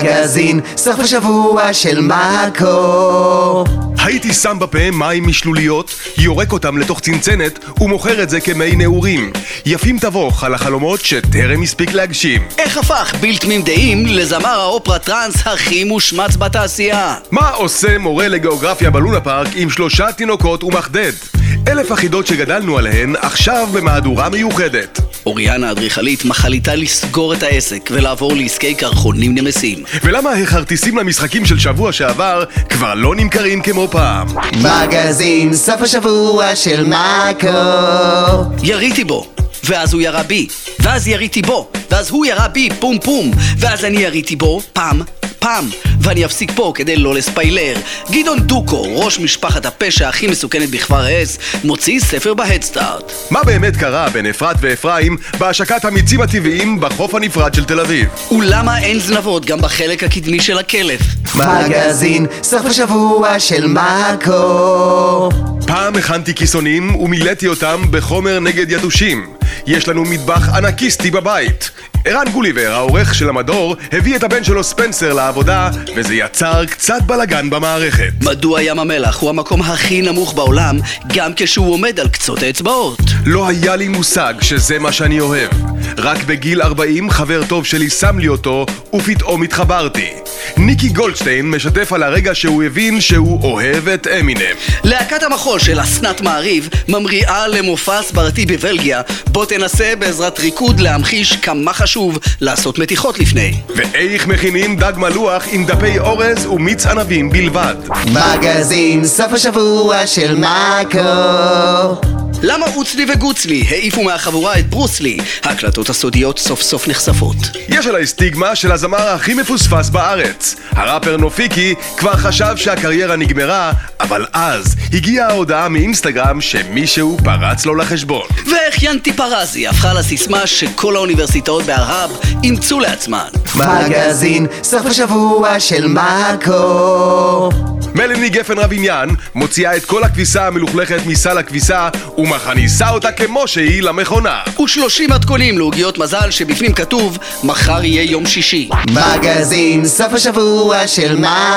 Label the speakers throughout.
Speaker 1: מגזין סוף השבוע של מאקו.
Speaker 2: הייתי שם בפה מים משלוליות, יורק אותם לתוך צנצנת ומוכר את זה כמי נעורים. יפים תבוך על החלומות שטרם הספיק להגשים.
Speaker 3: איך הפך בלתי דעים לזמר האופרה טרנס הכי מושמץ בתעשייה?
Speaker 2: מה עושה מורה לגיאוגרפיה בלונה פארק עם 3 תינוקות ומחדד? 1000 החידות שגדלנו עליהן עכשיו במהדורה מיוחדת.
Speaker 3: אוריאנה האדריכלית מחליטה לסגור את העסק ולעבור לעסקי קרחונים נמסים.
Speaker 2: ולמה הכרטיסים למשחקים של שבוע שעבר כבר לא נמכרים כמו פעם?
Speaker 1: מגזין סוף השבוע של מאקו.
Speaker 3: יריתי בו, ואז הוא ירה בי, ואז יריתי בו, ואז הוא ירה בי, פום פום, ואז אני יריתי בו, פעם, ואני אפסיק פה כדי לא לספיילר. גדעון דוקו, ראש משפחת הפשע הכי מסוכנת בכפר העץ, מוציא ספר בהדסטארט.
Speaker 2: מה באמת קרה בין אפרת ואפרים בהשקת המיצים הטבעיים בחוף הנפרד של תל אביב?
Speaker 3: ולמה אין זנבות גם בחלק הקדמי של הכלב?
Speaker 1: מגזין סוף השבוע של מאקו.
Speaker 2: פעם הכנתי כיסונים ומילאתי אותם בחומר נגד יתושים. יש לנו מטבח ענקיסטי בבית. ערן גוליבר, העורך של המדור, הביא את הבן שלו ספנסר לעבודה, וזה יצר קצת בלגן במערכת.
Speaker 3: מדוע ים המלח הוא המקום הכי נמוך בעולם, גם כשהוא עומד על קצות האצבעות?
Speaker 2: לא היה לי מושג שזה מה שאני אוהב. רק בגיל 40 חבר טוב שלי שם לי אותו, ופתאום התחברתי. ניקי גולדשטיין משתף על הרגע שהוא הבין שהוא אוהב את אמינם.
Speaker 3: להקת המחול של אסנת מעריב ממריאה למופע הסברתי בבלגיה, בוא תנסה בעזרת ריקוד להמחיש כמה חשוב לעשות מתיחות לפני.
Speaker 2: ואיך מכינים דג מלוח עם דפי אורז ומיץ ענבים בלבד.
Speaker 1: מגזין סוף השבוע של מאקו.
Speaker 3: למה אוצלי וגוצלי העיפו מהחבורה את ברוסלי? ההקלטות הסודיות סוף סוף נחשפות.
Speaker 2: יש עליי סטיגמה של הזמר הכי מפוספס בארץ. הראפר נופיקי כבר חשב שהקריירה נגמרה, אבל אז הגיעה ההודעה מאינסטגרם שמישהו פרץ לו לחשבון.
Speaker 3: ואיך ינטי פרזי הפכה לסיסמה שכל האוניברסיטאות בערב אימצו לעצמן.
Speaker 1: מגזין סוף השבוע של מאקו.
Speaker 2: מלאני גפן רביניאן מוציאה את כל הכביסה המלוכלכת מסל הכביסה ומכניסה אותה כמו שהיא למכונה.
Speaker 3: ו30 מתכונים לעוגיות מזל שבפנים כתוב מחר יהיה יום שישי.
Speaker 1: מגזין סוף השבוע של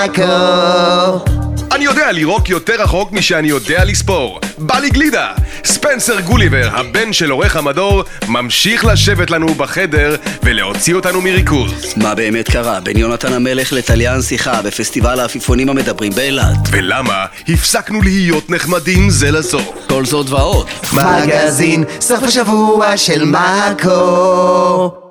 Speaker 1: מאקו.
Speaker 2: אני יודע לירוק יותר רחוק משאני יודע לספור. בא לי גלידה. ספנסר גוליבר, הבן של עורך המדור, ממשיך לשבת לנו בחדר ולהוציא אותנו מריכוז.
Speaker 3: מה באמת קרה בין יונתן המלך לטליאן שיחה בפסטיבל העפיפונים המדברים באילת?
Speaker 2: ולמה הפסקנו להיות נחמדים זה לזו?
Speaker 3: כל זאת ועוד.
Speaker 1: מגזין סוף השבוע של מאקו.